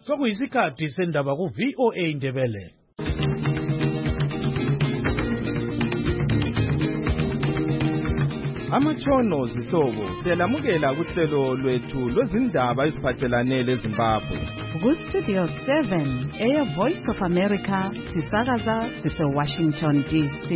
Sokuyisikhathi sendaba ku VOA Indebele. Amatshono zihlobo siyalamukela kuhlelo lwethu lwezindaba eziphathelane leZimbabwe. Ku-Studio 7 Air Voice of America sisakaza sise-Washington DC.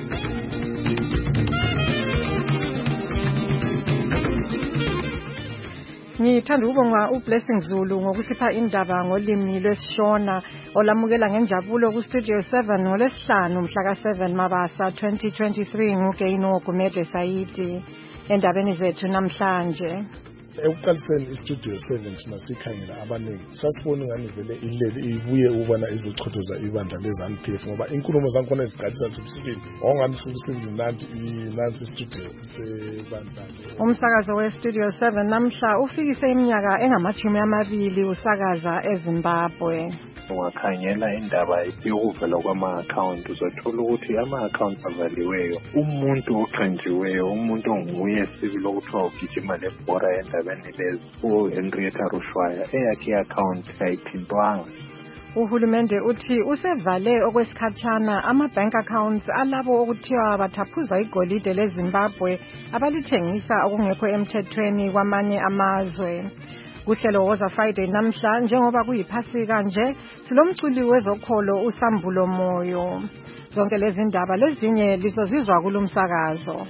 Ngithanda ukubonga uBlessing Zulu ngokusipha indaba ngolimi lwesiShona olamukela ngenjabulo ku-Studio 7 ngolesihlanu mhla ka-7 Mabasa 2023 nguGaino Gumede Saidi endabeni zethu namhlanje. Ekuqaliseni iStudio 7 thina sikhangela abaningi sasibona ngani vele ileli ibuye ukubona izochothoza ibandla leZANU-PF ngoba inkulumo zakhona eziqalisa zibusibili ongani sibusibili nansi iStudio sebandla. Umsakazo weStudio 7 namhla ufikise iminyaka engama-20 usakaza eZimbabwe. Ungakhangela indaba yokuvela kwama-account uzothola ukuthi ama-account avaliweyo umuntu oqanjiweyo umuntu onguye sibili okuthiwa ugijima lebhora endabeni lezi uHenrietta Rushwaya eyakhe i-account ayithintwanga. Uhulumende uthi usevale okwesikhatshana ama-bank accounts alabo okuthiwa bathaphuza igolide leZimbabwe abalithengisa okungekho emthethweni kwamanye amazwe. Kuhlelo Woza Friday namhla njengoba kuyiphasika nje silomculi wezokholo uSambulo Moyo. Zonke lezi ndaba lezinye lizozizwa kulomsakazo.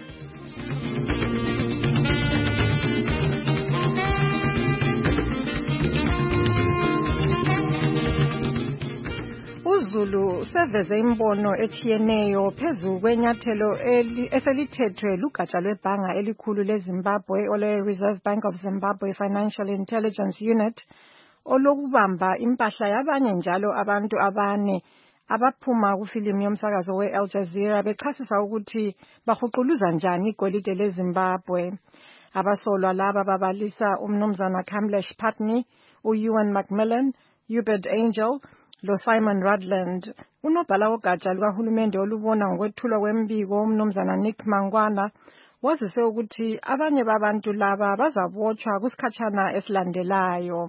uZulu seveze imbono etshiyeneyo phezu kwenyathelo eselithethwe lugatsha lwebhanga elikhulu leZimbabwe ole-Reserve Bank of Zimbabwe Financial Intelligence Unit olokubamba impahla yabanye njalo abantu abane abaphuma kufilimu yomsakazo we-Al Jazeera bechasisa ukuthi bahuquluza njani igolide leZimbabwe. Abasolwa laba babalisa umnumzana Kamlesh Patni, uEwan Macmillan, Hubert Angel, lo-Simon Rutland. Unobhala wogatsha lukahulumende olubona ngokwethulwa kwembiko umnumzana Nick Mangwana wazise ukuthi abanye babantu laba bazabotshwa kusikhatshana esilandelayo.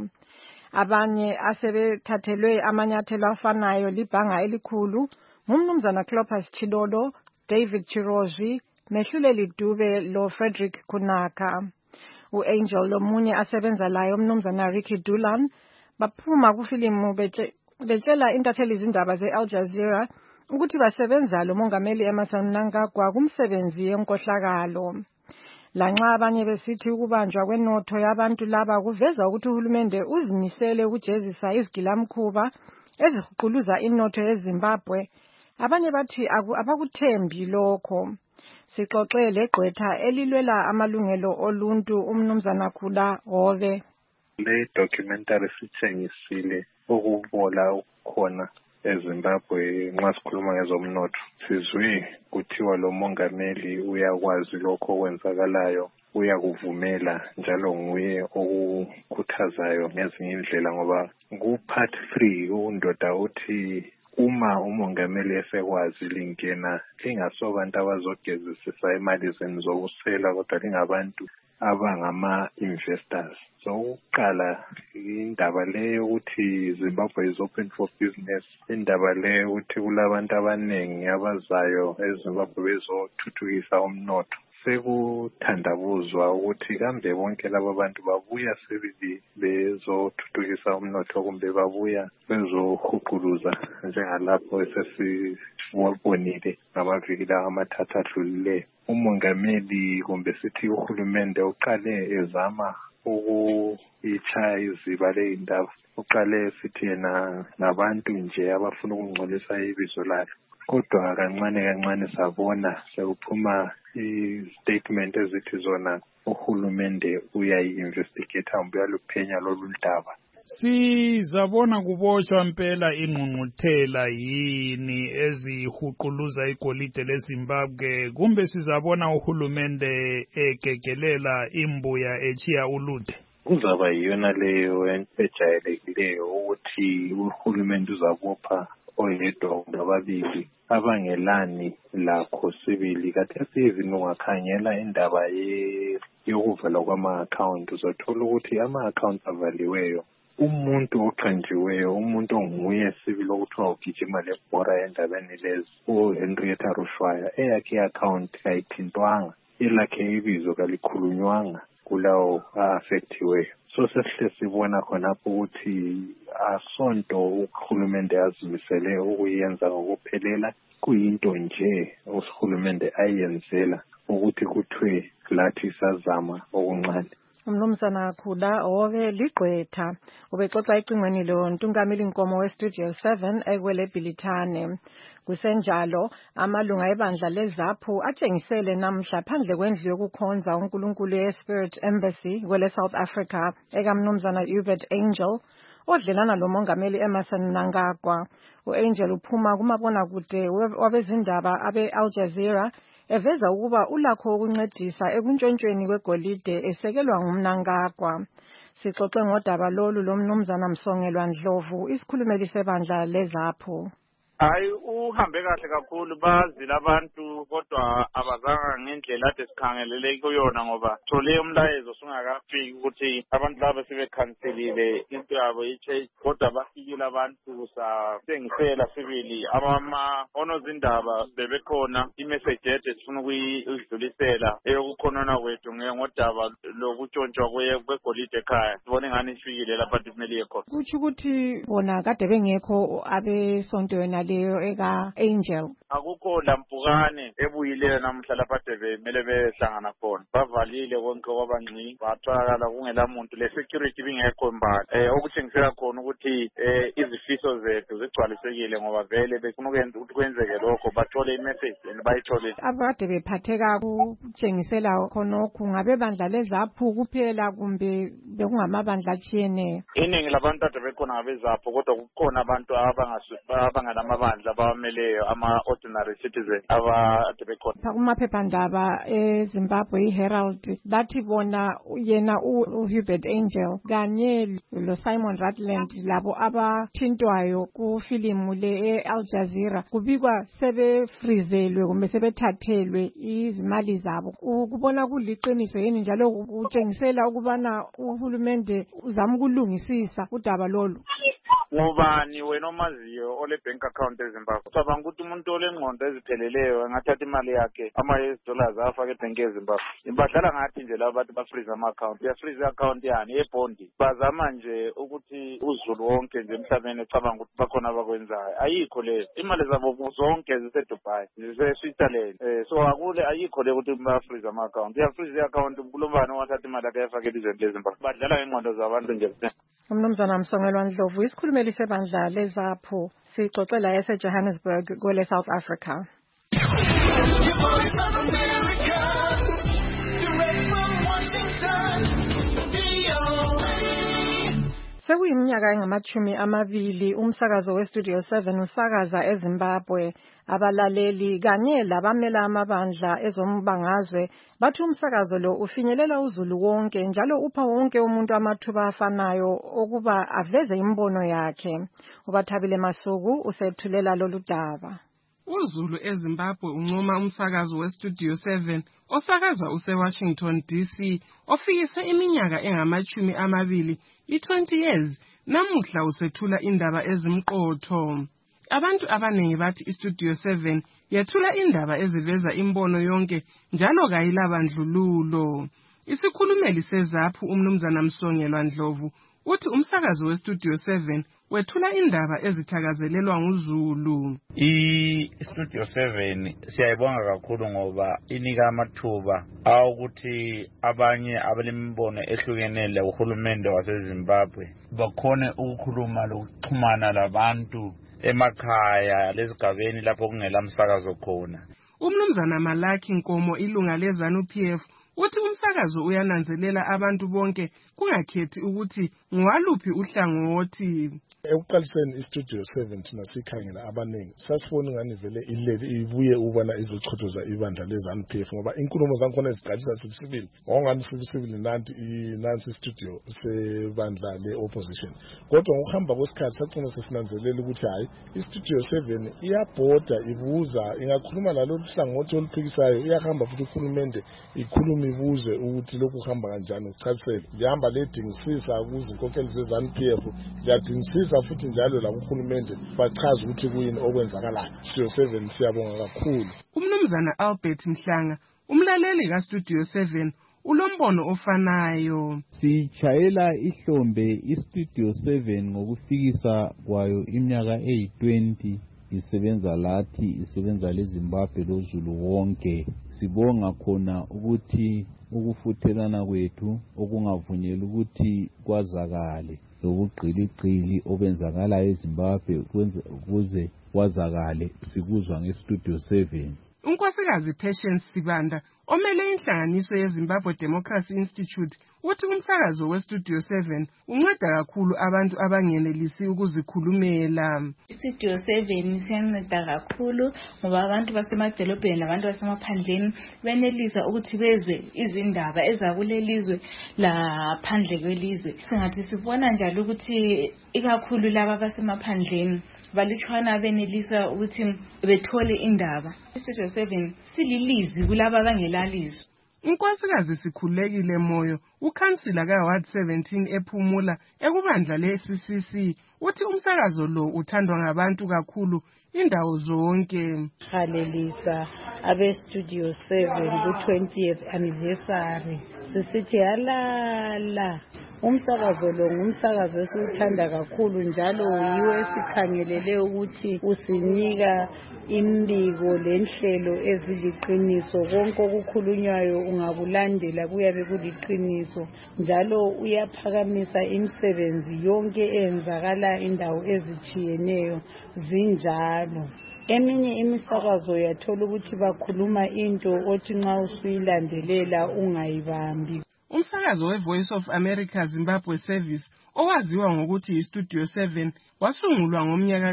Abanye asebethathelwe amanyathelo afanayo libhanga elikhulu ngumnumzana Clopas Chidolo, David Chirozwi, Mehluleli Dube lo Frederick Kunaka. U-Angel lomunye asebenza layo umnumzana Ricky Dulan baphuma kufilimu betshela intatheli izindaba ze-Al Jazeera ukuthi basebenza lo mongameli Emmerson Mnangagwa kumsebenzi yenkohlakalo. Lanxa abanye besithi ukubanjwa kwenotho yabantu laba kuveza ukuthi uhulumende uzimisele ukujezisa izigilamkhuba ezihuquluza inotho yeZimbabwe, abanye bathi abakuthembi lokho. Sixoxe legqwetha elilwela amalungelo oluntu umnumzana Khula Hove. Le documentary sithengisile ukubola ukukhona eZimbabwe nxa sikhuluma ngezomnotho. Sizwe kuthiwa lo mongameli uyakwazi lokho okwenzakalayo, uyakuvumela njalo nguye okukhuthazayo ngezinye indlela ngoba ku-part 3 undoda uthi uma umongameli esekwazi lingena lingasobantu abazogezisisa imali zenu zokusela kodwa lingabantu abangama-investors. So ukuqala indaba leyo ukuthi Zimbabwe is open for business, indaba leyo ukuthi kulabantu abaningi abazayo eZimbabwe bezothuthukisa umnotho. Sekuthandabuzwa ukuthi kambe bonke laba bantu babuya sebili bezothuthukisa umnotho kumbe babuya bezohuquluza njengalapho esesibonile ngamaviki lawa amathathu adlulileyo. Umongameli kumbe sithi uhulumende uqale ezama ukuyitshaya iziba ley'ndaba. Uqale sithi yena nabantu nje abafuna ukungcolisa ibizo lakhe. Kodwa kancane sabona sekuphuma i-statement ezithi zona uhulumende uyayi-investigate uyaluphenya lolu ndaba. Sizabona kubotshwa impela ingqungquthela yini ezihuquluza igolide leZimbabwe kumbe sizabona uhulumende egegelela imbuya echiya ulude? Kuzaba yiyona leyo ejayelekileyo ukuthi uhulumende uzabopha oyedwa ngababili abangelani lakho sibili. Kathesi even ungakhangela indaba yokuvala kwama-account uzothola ukuthi ama-account avaliweyo umuntu oqanjiweyo umuntu onguye sibili okuthiwa ugijima lebhora endabeni lezi uHenrietta Rushwaya eyakhe i-account kayithintwanga elakhe ibizo kalikhulunywanga kulawo affectiweyo. So sesihle sibona khonapho ukuthi asonto uhulumende azimisele ukuyenza ngokuphelela kuyinto nje uhulumende ayenzela ukuthi kuthiwe lathi sazama okuncane. Umnumzana Khula obe ligqwetha ubexoxa icingweni lo Ntungameli Nkomo weStudio 7 ekwele Bhilithane. Kusenjalo amalunga ebandla leZAPHU atshengisele namhla phandle kwendlu yokukhonza uNkulunkulu yeSpirit Embassy kwele South Africa ekaMnumzana Hubert Angel odlelana lomongameli Emmerson Mnangagwa. UAngel uphuma kumabonakude wabezindaba abe-Al Jazeera eveza ukuba ulakho ukuncedisa ekuntshontshweni kwegolide esekelwa nguMnangagwa. Sixoxe ngodaba lolu lomnumzana Msongelwa Ndlovu, isikhulumeli sebandla leZAPHU. Hayi uhambe kahle kakhulu bazile abantu kodwa abazanga ngendlela ade sikhangelele kuyona ngoba thole umlayezo singakafiki ukuthi abantu laba sebekhanselile into yabo ichurch kodwa bafikile abantu sasengisela sibili onozindaba bebekhona imessage yethu sifuna ukuyidlulisela eyokukhonona kwethu ngodaba lokutshontshwa kwegolide ekhaya sibone ngani ifikile lapha kumele iyekhona. Kutsho ukuthi bona kade bengekho abesonto yona leyo eka Angel. Akukho lampukane ebuyile namhla lapha bemele behlangana khona bavalile konke kwabangci batholakala kungela muntu le security bingekho mbala okuthengisela khona ukuthi izifiso zethu zigcwalisekile ngoba vele befuna ukwenza ukuthi kwenzeke lokho bathole imessage bayithole. Abade bephatheka kutshengisela khonokho ngabe bandla leZAPHU kuphela kumbe bekungamabandla atshiyeneyo. Iningi labantu ade bekhona ngabeZAPHU kodwa kukhona abantu abanganamabandla abameleyo ama-ordinary citizens ade bekhona. Kumaphephandaba eZimbabwe iHerald bathi bona yena uHubert Angel kanye loSimon Rutland labo abathintwayo kufilimu le eAl Jazeera kubikwa sebefrizelwe kumbe sebethathelwe izimali zabo. Ukubona kuliqiniso yini njalo kutshengisela ukubana uhulumende uzama ukulungisisa udaba lolu. Ngubani wena omaziyo ole bank account eZimbabwe? Ucabanga ukuthi umuntu olengqondo ezipheleleyo angathatha imali yakhe ama-$US afake ebhenki eZimbabwe? Badlala ngathi nje laba bantu bafreeze ama-account. Uyafreeze i-account yani yebondi. Bazama nje ukuthi uzulu wonke nje emhlabeni ecabanga ukuthi bakhona abakwenzayo. Ayikho leyo. Imali zabo zonke zise-Dubai, zise-Switzerland. So ayikho leyo ukuthi bafreeze ama-account. Uyafreeze i-account kulobani owathatha imali yakhe yafake elizweni leZimbabwe. Badlala ngengqondo zabantu nje. Umnumzana Msongelwa Ndlovu, isikhulumeli sebandla leZAPHU, sixoxela eseJohannesburg kwele South Africa. Sekuyiminyaka engama-20 umsakazo weStudio 7 usakaza eZimbabwe. Abalaleli kanye labamela amabandla ezombangazwe bathi umsakazo lo ufinyelela uzulu wonke njalo upha wonke umuntu amathuba afanayo okuba aveze imbono yakhe. UBathabile Masuku usethulela lolu daba. UZulu eZimbabwe uncoma umsakazo weStudio 7 osakaza useWashington DC ofikise iminyaka engama-20 i-20 years namuhla usethula indaba ezimqotho. Abantu abaningi bathi iStudio 7 yethula indaba eziveza imbono yonke njalo kayilabandlululo. Isikhulumeli seZAPHU umnumzana Msongelwa Ndlovu uthi umsakazo weStudio 7 wethula indaba ezithakazelelwa nguZulu. iStudio 7 siyayibonga kakhulu ngoba inika amathuba awukuthi abanye abalembono ehlukenele uhulumende waseZimbabwe bakhone ukukhuluma lokuxhumana labantu emakhaya lezigabeni lapho kungela msakazo khona. Umnumzana Malaki Nkomo ilunga leZANU-PF uthi umsakazo uyananzelela abantu bonke kungakhethi ukuthi ngwaluphi uhlangothi. Ekuqaliseni iStudio 7 thina sikhangela abaningi sasifona ngani vele ibuye ubona izochothoza ibandla leZANU-PF ngoba inkulumo zankhona eziqalisa sibisibili ngongani sibisibili nansi istudio sebandla le-opposition kodwa ngokuhamba kwesikhathi sacina sifinanzelela ukuthi hayi iStudio 7 iyabhoda ibuza ingakhuluma lalolu hlangothi oluphikisayo iyahamba futhi uhulumende ikhulume ngibuze ukuthi lokhu kuhamba kanjani ukuchasisele ngihamba ledingisisa kuzinkokheli ze-ZANU-PF ngiyadingisisa futhi njalo la kuhulumende bachaza ukuthi kuyini okwenzakalayo. Studio 7 siyabonga kakhulu. Umnumzana Albert Mhlanga umlaleli kaStudio 7 ulombono ofanayo. Sitshayela ihlombe iStudio 7 ngokufikisa kwayo iminyaka eyi-20 isebenza lathi, isebenza leZimbabwe lozulu wonke. Sibonga khona ukuthi ukufuthelana kwethu okungavunyela ukuthi kwazakale lobuqiliqili obenzakala eZimbabwe ukuze kwazakale sikuzwa ngeStudio 7. Unkosikazi Patience Sibanda omele inhlanganiso yeZimbabwe Democracy Institute uthi umsakazo weStudio 7 unceda kakhulu abantu abangenelisi ukuzikhulumela. iStudio 7 siyanceda kakhulu ngoba abantu basemadolobheni labantu basemaphandleni benelisa ukuthi bezwe izindaba ezakulelizwe laphandle kwelizwe. Singathi sibona njalo ukuthi ikakhulu laba basemaphandleni balutshwana benelisa ukuthi bethole indaba. iStudio 7 sililizwi kulaba abangelalizwi. Unkosikazi Sikhulekile Moyo ukhansila kaWard 17 ePhumula ekubandla leSCC uthi umsakazo lo uthandwa ngabantu kakhulu indawo zonke. Halelisa abeStudio 7 ku-20th anniversary sisithi halala. Umsakazo lo ngumsakazo esiwuthanda kakhulu njalo yiwo esikhangelele ukuthi usinika imbiko lenhlelo eziliqiniso. Konke okukhulunywayo ungakulandela kuyabe kuliqiniso njalo uyaphakamisa imisebenzi yonke eyenzakala indawo ezitshiyeneyo zinjalo. Eminye imisakazo yathola ukuthi bakhuluma into othi nxa usuyilandelela ungayibambi. Umsakazo weVoice of America Zimbabwe Service owaziwa ngokuthi iStudio 7 wasungulwa ngomnyaka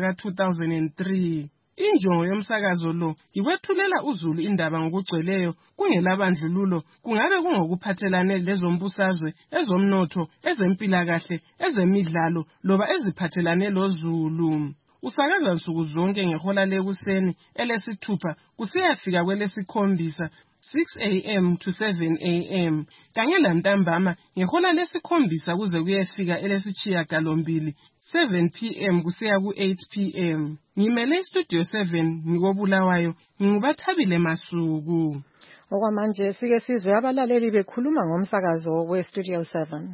ka-2003. Injongo yomsakazo lo ikwethulela uzulu indaba ngokugcweleyo kungelabandlululo, kungabe kungokuphathelane lezombusazwe, ezomnotho, ezempilakahle, ezemidlalo loba eziphathelane lozulu. Usakaza nsuku zonke ngehola lekuseni elesithupha kusiyafika kwelesikhombisa 6 a.m. to 7 a.m. kanye lantambama ngehola lesikhombisa kuze kuyefika elesitshiyagalombili 7 p.m. kusiya ku-8 p.m. Ngimele iStudio 7 ngikobulawayo ngingubathabile Masuku. Okwamanje sike sizwe abalaleli bekhuluma ngomsakazo weStudio 7.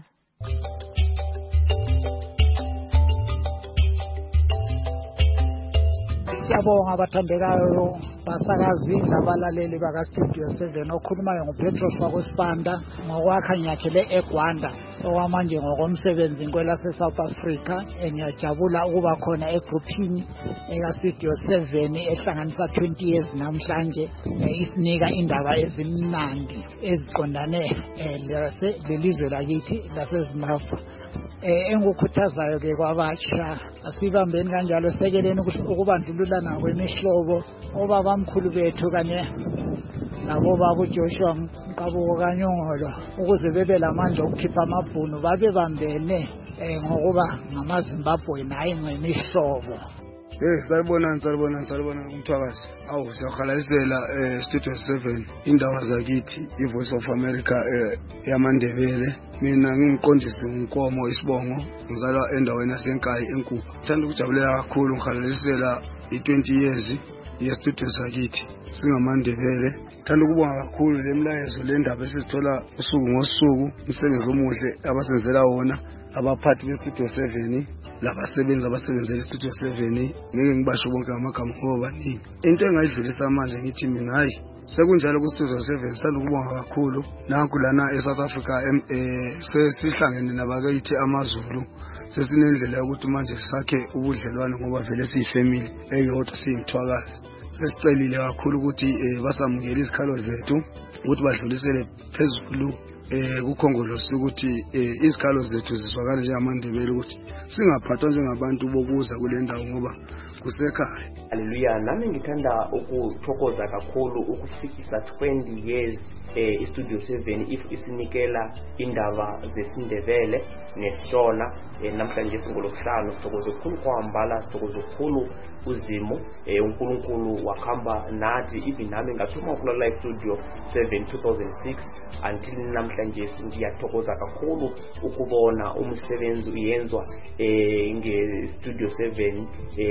Siyabonga abathandekayo basakazi labalaleli bakaStudio 7 okhulumayo nguPetros wakwesipanda ngokwakha ngiyakhele eGwanda okwamanje ngokomsebenzi kwelase-South Africa. Ngiyajabula ukuba khona egruphini ekaStudio 7 ehlanganisa 20 years namhlanje isinika indaba ezimnandi eziqondane lelizwe lakithi laseZimbabwe. Engikukhuthazayo-ke kwabatsha asibambeni kanjalo sekeleni ukubandlululana kwemihlobo obabamkhulu bethu kanye labo babu Joshua Mqabuko kaNyongolo ukuze bebe lamandla okukhipha amabhunu babebambene ngokuba ngamaZimbabwe naye ngemihlobo. Salibona umthwakazi. Awu siyakhalalisela Studio 7 indawo zakithi iVoice of America yamaNdebele. Mina ngingiqondisi Nkomo Isibongo ngizalwa endaweni yaseNkayi eNkuba. Ngithanda ukujabulela kakhulu ngikhalalisela i20 years yeStudio zakithi singamaNdebele. Ngithanda ukubonga kakhulu lemlayezo lendaba esizithola usuku ngosuku umsebenzi omuhle abasenzela wona abaphathi beStudio 7 labasebenzi abasebenzela iStudio 7 ngeke ngibasho bonke amagama ngoba baningi. Into engayidlulisa manje ngithi mina hayi sekunjalo kuStudio 7 sithanda ukubonga kakhulu nanku lana eSouth Africa sesihlangene nabakithi amaZulu sesinendlela yokuthi manje sakhe ubudlelwano ngoba vele siyifamily eyodwa siyimthwakazi. Sesicelile kakhulu ukuthi basamukele izikhalo zethu ukuthi badlulisele phezulu kukhongolose ukuthi izikhalo zethu zizwakale njengamandebele ukuthi singaphathwa njengabantu bokuza kule ndawo ngoba kusekhaya. Haleluya. Nami ngithanda ukuthokoza kakhulu ukufikisa 20 years iStudio 7 if isinikela indaba zesiNdebele neSishona. Namhlanje singolosihlanu sithokoze kukhulu kwambala, sithokoze kukhulu uZimo uNkulunkulu wakhamba nathi ibinami ngathoma ukulalela iStudio 7 2006 until namhlanje ngiyathokoza kakhulu ukubona umsebenzi uyenzwa ngeStudio 7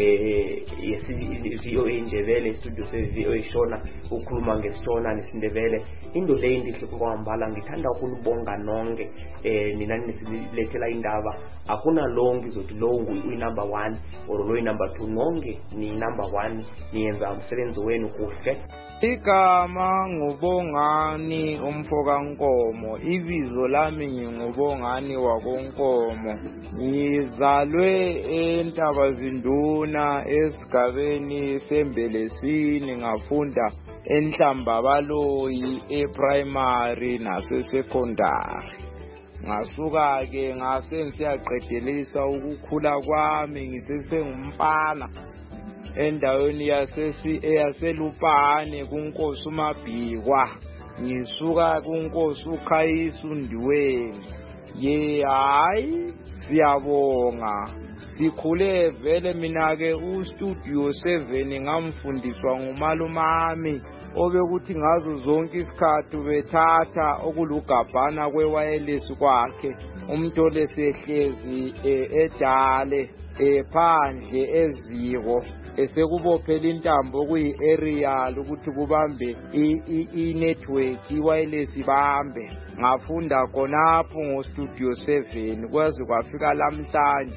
VOA Ndebele, Studio 7 VOA Shona, ukhuluma ngeSishona nesiNdebele. Into leyo ndihle kwambala, ngithanda ukunibonga nonke nina nisilethela indaba. Akuna lonke izothi lo uyi-number 1 or lo uyi-number 2, nonke ni number 1, niyenza umsebenzi wenu kuhle. Igama ngubongani umfokaNkomo, ibizo lami ngingubongani wakoNkomo. Ngizalwe eNtabazinduna esigabeni seMbelesini, ngafunda eNhlambabaloyi eprimary nasesecondary. Ngasuka ke ngase ngisiyaqedelisa ukukhula kwami ngisesengumfana endaweni yaseLupane kuNkosi uMabhikwa. Ngisuka kuNkosi uKhayisa uNdiweni. Hayi siyabonga, sikhule vele. Mina ke uStudio 7 ngamfundiswa ngumalumami obekuthi ngazo zonke isikhathi bethatha okulugabhana kwewayelesi kwakhe umntole sehlezi edale phandle eziko esekubophela intambo kuyi-aerial ukuthi kubambe i-network iwayeless ibambe. Ngafunda khonapho ngoStudio 7 kwaze kwafika lamhlanje.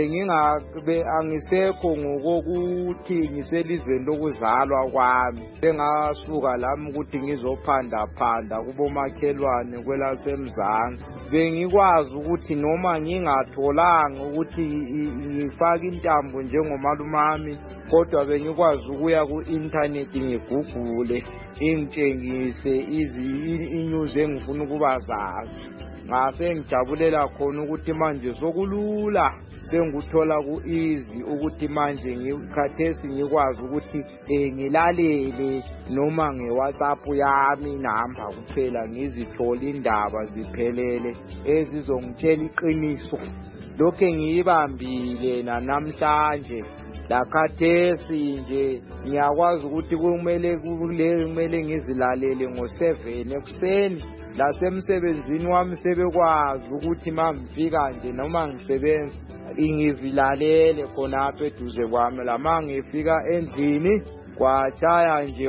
Angisekho ngokokuthi ngiselizweni lokuzalwa kwami. Bengasuka lami ukuthi ngizophanda kubomakhelwane kwelasemzansi. Bengikwazi ukuthi noma ngingatholanga ukuthi ngifake intambo njengomalumami, kodwa bengikwazi ukuya ku-internet ngigugule ingitshengise inews engifuna ukuba zazi. Ngase ngijabulela khona ukuthi manje sokulula, senguthola ku-easy ukuthi manje ngikhathesi ngikwazi ukuthi ngilalele noma nge-WhatsApp yami namba kuphela ngizithole indaba ziphelele ezizongitshela iqiniso. Lokho ngiyibambile namhlanje. Lakhathesi nje ngiyakwazi ukuthi kumele ngizilalele ngo7 ekuseni. Lasemsebenzini wami sebekwazi ukuthi mangifika nje noma ngisebenza ngizilalele khonapha eduze kwami. Lama ngifika endlini kwatshaya nje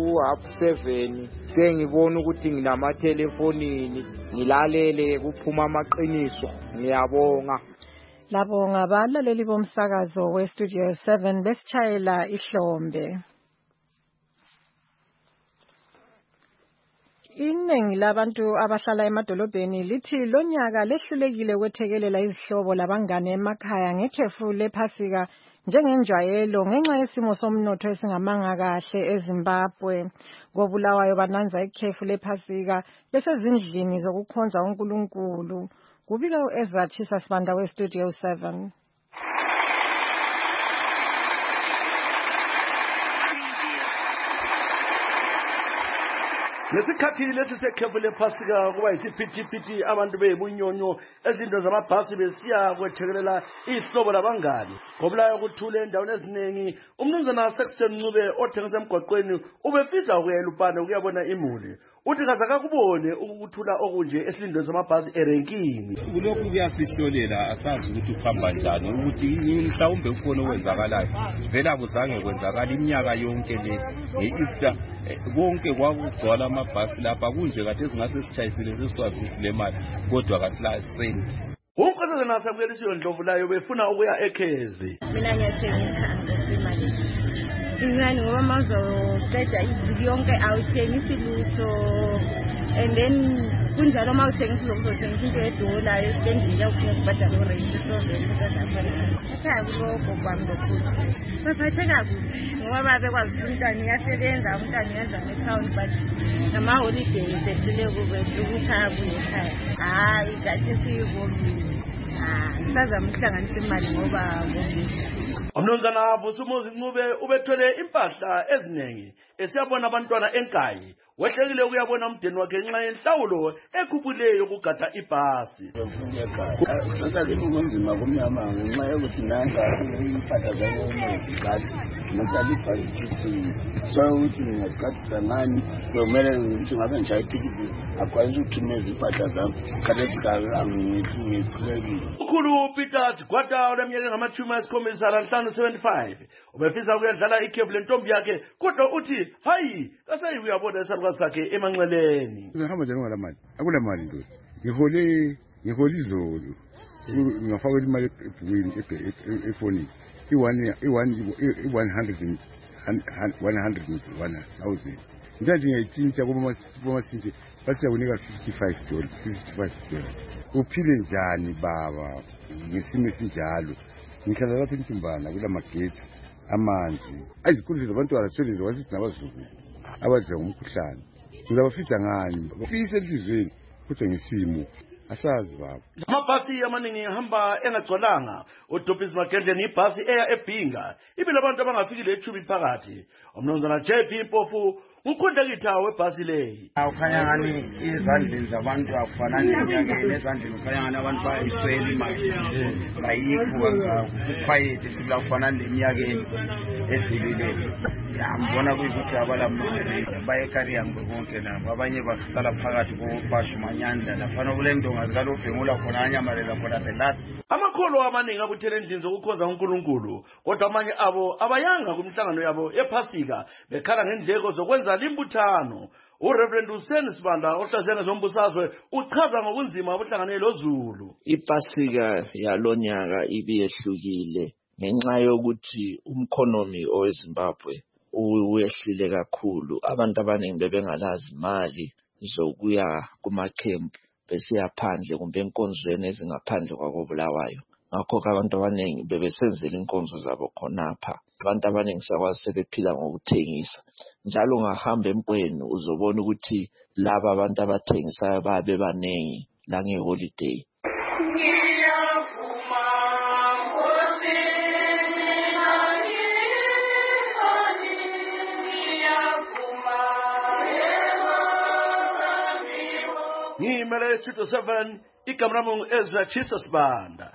u7 sengibona ukuthi nginamathelefonini ngilalele kuphuma amaqiniso. Ngiyabonga. Labo ngabalaleli bomsakazo weStudio 7 besitshayela ihlombe. Iningi labantu abahlala emadolobheni lithi lonyaka lehlulekile ukwethekelela izihlobo labangane emakhaya ngekhefu lephasika njengenjwayelo ngenxa yesimo somnotho esingamanga kahle eZimbabwe. KoBulawayo bananza ikhefu lephasika besezindlini zokukhonza uNkulunkulu. Kubika uEzra Chisa Sibanda weStudio 7. Lesikhathi lesi sekhefu lephasika kuba yisiphithiphithi abantu beyibunyonyo ezinto zamabhasi besiya kwethekelela ihlobo labangani. KoBulawayo kuthule endaweni eziningi. Umnumzana Sexton Ncube othengisa emgwaqweni ubefisa ukuya eLupane ukuyabona imuli. Uthi kazakakubone ukuthula okunje esilindweni zamabhasi erenkini. Kulokhu kuyasihlolela asazi ukuthi uhamba njani ukuthi mhlawumbe ufone okwenzakalayo. Vela kuzange kwenzakala iminyaka yonke le nge-Easter konke kwakugcwala amabhasi lapha kunje kade singase sichayisile sesikwazisile imali kodwa kasila senti. Unkosazana nasamukeliso Ndlovulayo befuna ukuya eKhezi. Mina ngiyathengisa imali. Ingani ngoba mazo qeda iviki yonke awuthengisi lutho and then kunjalo uma uthengisa uzokuthengisa into edola esitendini yakufuna ukubhadala uregistration ukazafana ekhaya kuloko kwami lokhulu baphatheka kuhle ngoba babekwazi umntwana uyasebenza umntwana uyenza ne-account but nama-holiday sehlule ukuthi abuye ekhaya hayi kathi siyibongile sazama ukuhlanganisa imali ngoba Umnumzana Vusumuzi Ncube ubethwele impahla eziningi esiyabona abantwana enkayi wehlekile ukuyabona umdeni wakhe ngenxa yenhlawulo ekhuphuleyo ukugada ibhasi. Kunzima kumnyama ngenxa yokuthi nanga impahla zayomuzikhathi ngisali ibhasi so ukuthi ngesikhathi kancane kumele ukuthi ngabe ngishaye itikiti akwazi ukuthumeza impahla zami kalesikala angithulekile. Ukhulu Peter Gwata oleminyaka ngama-75 ubefisa ukuyadlala ikhefu lentombi yakhe kodwa uthi hayi kasayi uyabona isalukazi sakhe emanxeleni. Ngihamba njani ngala mali akula mali nto ngihole izolo ngafaka imali ebhukwini efonini $100,000 njanje ngiyayitshintsha kumasintshe basiyakunika $55 uphile njani baba ngesimo esinjalo ngihlala lapha eNtumbana kula magetsi amanzi izikulu zabantwana selenze wasithi nabazukulu abadla ngumkhuhlane ngizabafisa ngani bafise enhlizweni kodwa ngesimo asazi baba. Amabhasi amaningi ahamba engagcwalanga uDobis Magedleni ibhasi eya eBhinga ibile abantu abangafikile eChubi phakathi. Umnumzana JP Mpofu ukhondakitha webhasi leyi. Ukhanya ngani izandleni zabantu akufana neminyakeni ezandleni ukhanya ngani abantu bayiswela imali bayikho quiet sibula kufana neminyakeni edlulile. Ngibona kuyikuthi abalamali bayekariya bonke nabo abanye basala phakathi kokubasha manyanda lafana kulendonga zikalobhengula khona anyamarela khona selast. Amakholo amaningi abuthele endlini zokukhonza uNkulunkulu kodwa amanye abo abayanga kumhlangano yabo ephasika bekhala ngendleko zokwenza limbuthano. uReverend Hussein Sibanda ohlaziyana zombusazwe uchaza ngobunzima obuhlanganele loZulu. Ipasika yalonyaka ibiyehlukile ngenxa yokuthi umkhonomi oweZimbabwe uyehlile kakhulu. Abantu abaningi bebengalazi imali zokuya kumakhempu besiya phandle kumbe enkonzweni ezingaphandle kwakoBulawayo. Ngakho-ke abantu abaningi bebesenzela inkonzo zabo khonapha. Abantu abaningi sakwazi sebephila ngokuthengisa. Njalo ungahamba empweni uzobona ukuthi laba abantu abathengisayo babe baningi la ngeholiday. Ngimele Studio 7 igama lami Ezra Chisa Sibanda.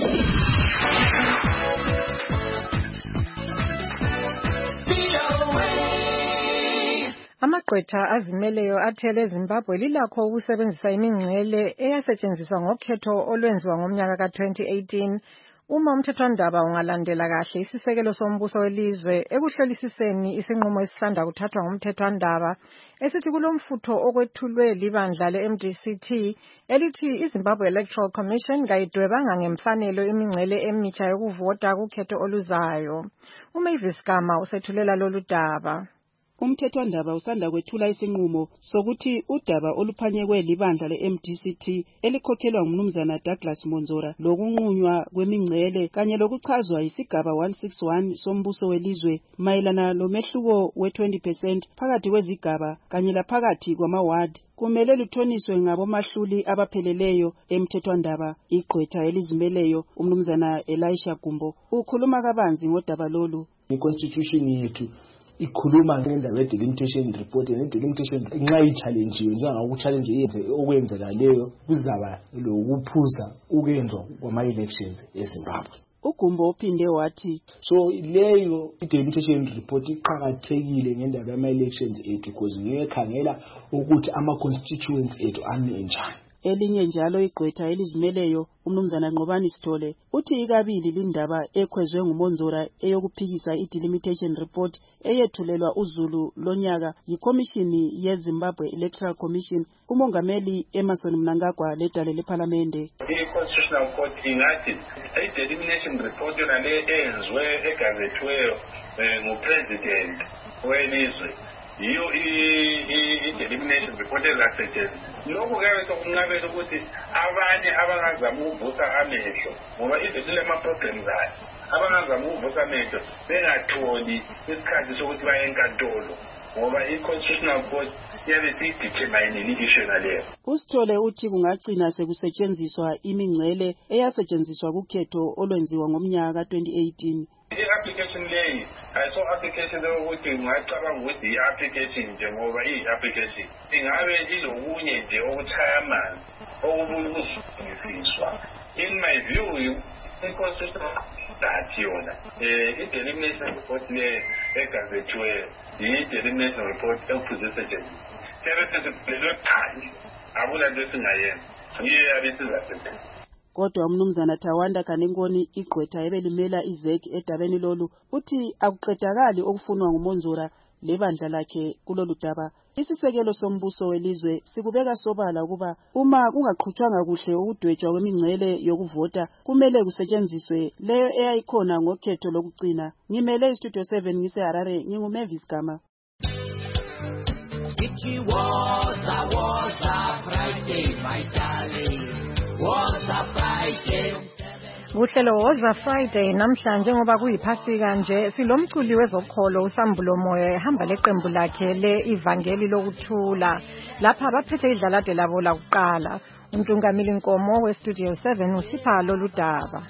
Amagqwetha azimeleyo athele eZimbabwe lilakho ukusebenzisa imingcele eyasetshenziswa ngokhetho olwenziwa ngomnyaka ka-2018 uma umthethwandaba ungalandela kahle isisekelo sombuso welizwe ekuhlolisiseni isinqumo esisanda kuthathwa ngumthethwandaba esithi kulomfutho okwethulwe libandla le-MDCT elithi iZimbabwe Electoral Commission kayidwebanga ngemfanelo imingcele emitsha yokuvota kukhetho oluzayo. uMavis Gama usethulela lolu daba. Umthethwandaba usanda kwethula isinqumo sokuthi udaba oluphanyekwe libandla le-MDCT elikhokhelwa ngumnumzana Douglas Monzora lokunqunywa kwemingcele kanye lokuchazwa isigaba 161 sombuso welizwe mayelana lomehluko we-20% phakathi kwezigaba kanye laphakathi kwamawadi kumele luthoniswe ngabomahluli abapheleleyo emthethwandaba. Igqwetha elizimeleyo umnumzana Elisha Gumbo ukhuluma kabanzi ngodaba lolu. I-constitution yethu ikhuluma ngendaba ye-delimitation report ne-delimitation nxa i-challenjiwe njengokuchallenge yenze okwenzekaleyo kuzaba lokuphuza ukwenzwa kwama-elections eZimbabwe. uGumbo uphinde wathi so leyo i-delimitation report iqhakathekile ngendaba yama-elections ethu because ngiyekhangela ukuthi ama-constituents ethu ame njani. Elinye njalo igqwetha elizimeleyo umnumzana Nqobani Sithole uthi ikabili lindaba ekhwezwe nguMonzora eyokuphikisa i-delimitation report eyethulelwa uZulu lonyaka yikhomishini yeZimbabwe Electoral Commission. Umongameli Emerson Mnangagwa ledale leParlamente. I-Constitutional Court ingathi i-delimitation report yona le eyenzwe egazethweyo nguPresident welizwe yiyo i-delimitation report ezasetshenziswa lokhu kuyabe sokunqabela ukuthi abanye abangazama ukuvusa amehlo ngoba izinto lema-problems ayo abangazama ukuvusa amehlo bengatholi isikhathi sokuthi baye enkantolo ngoba i-constitutional court yabe siyidetermine i-issue ngaleyo. uSithole uthi kungagcina sekusetshenziswa imingcele eyasetshenziswa kukhetho olwenziwa ngomnyaka ka-2018. I-application leyi ayiso-application yokuthi ungacabanga ukuthi i-application nje ngoba iyi-application ingabe ilokunye nje okuchaya amanzi okubula ukuzungisiswa. In my view, i-constitutional that yona i-delimination report le egazethiweyo i-delimination report ekuphuzisetshenzi siyabe sesibhelwe phandle akula nto esingayenza yiyo yabe sizasebenza. Kodwa umnumzana Thawanda Kanengoni igqwetha ebelimela iZEC edabeni lolu uthi akuqedakali okufunwa nguMonzora lebandla lakhe kulolu daba. Isisekelo sombuso welizwe sikubeka sobala ukuba uma kungaqhutshwanga kuhle ukudwetshwa kwemingcele yokuvota kumele kusetshenziswe leyo eyayikhona ngokhetho lokugcina. Ngimele iStudio 7 ngiseHarare nginguMavis Gama. It was a Friday, my darling. Was a Friday. Uhlelo woza Friday namhlanje ngoba kuyiphasika nje silomculi wezokholo uSambulo Moyo ehamba leqembu lakhe leivangeli lokuthula lapha baphethe idlalade labo la kuqala. Untungamili Nkomo weStudio 7 usipha lolu daba.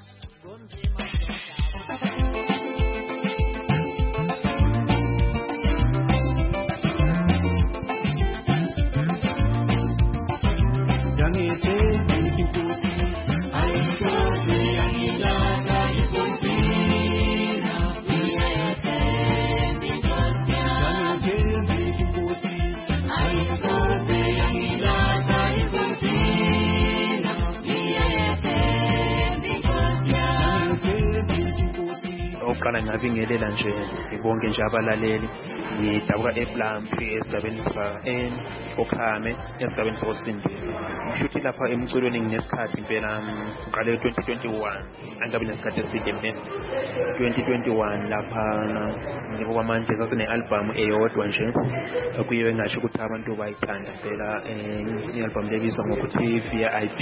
Oqala ngabingelela nje bonke nje abalaleli ngidabuka ePlampi esigabeni sika-N okhame esigabeni sokosindisa ngishuthi lapha emculweni nginesikhathi impela ngiqale 2021 angabe nesikhathi eside mina 2021 lapha ngoba manje sasine-album eyodwa nje okuyiwe ngasho ukuthi abantu bayithanda impela i-album lebizwa ngokuthi VIP.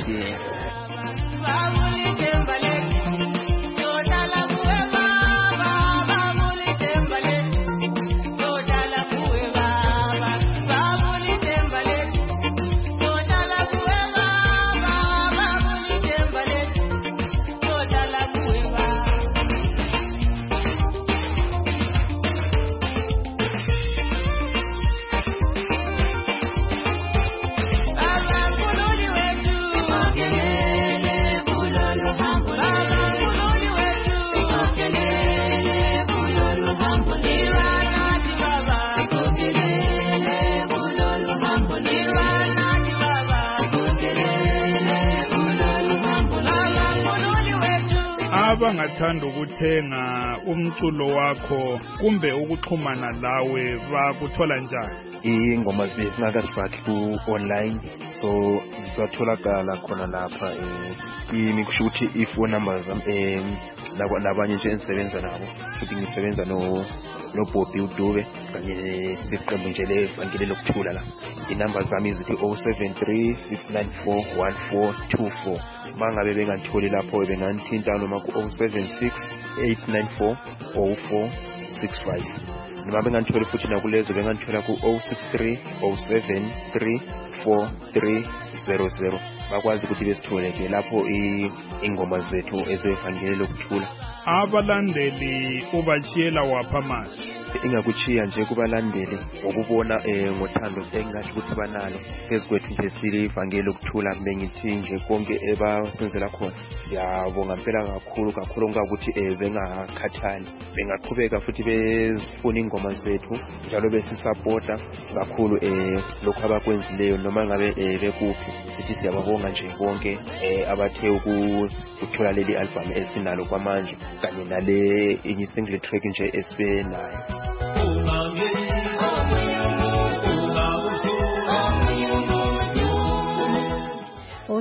Abangathanda ukuthenga umculo wakho kumbe ukuxhumana lawe bakuthola njani? Ingoma zingakazifaki ku-online so zizatholakala khona lapha kimi kusho ukuthi ifone number zami labanye nje engisebenza nabo futhi ngisebenza noBobby uDube kanye nesiqembu nje levangeli lokuthula la. Inamba zami izithi 073 694 1424 mangabe bengantoli lapho benganthinta noma ku 076 894 0465 noma bengantoli futhi nakulezo benganthola ku 063 073 4300 bakwazi ukuthi besithole ke lapho ingoma zethu ezevangeli lokuthula. Abalandeli ubachiyela wapha manje? Ingakuchiya nje kubalandeli ngokubona ngothando engasho ukuthi banalo phezukwethu nje silivangeli lokuthula bengithi nje konke ebasenzela khona siyabonga impela kakhulu ngakuthi bengakhathali bengaqhubeka futhi bezifuna ingoma zethu njalo besisupporta kakhulu lokho abakwenzileyo noma ngabe bekuphi sithi siyababonga nje konke abathe ukuthola leli album esinalo kwamanje kanye nale inye single track nje esibenayo.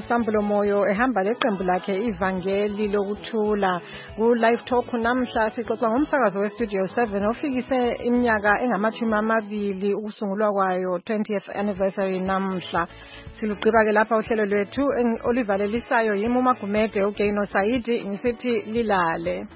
uSambulo Moyo ehamba leqembu lakhe ivangeli lokuthula ku live talk namhla sixoxa ngomsakazo weStudio 7 ofikise iminyaka engama-20 ukusungulwa kwayo 20th anniversary namhla. Siluqhiba ke lapha uhlelo lwethu olivalelisayo yimi uMagumede uGeino Saidi ngisithi lilale.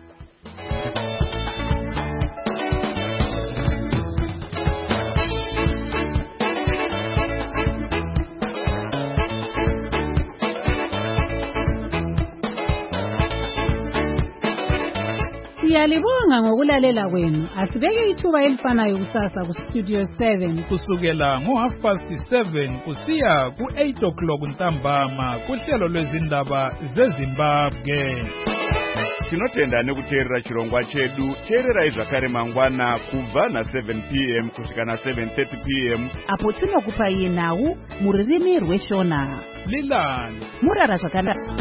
Siyalibonga ngokulalela kwenu. Asibeke ithuba elifanayo kusasa ku Studio 7 kusukela ngo7:30 kusiya ku8 ntambama kuhlelo lwezindaba zeZimbabwe. Tinotenda nekuteerera chirongwa chedu. Teererai zvakare mangwana kubva na7 p.m. kusvika na7:30 p.m. apo tinokupai nhau muririmi rweshona. Lilani murara zvakanaka.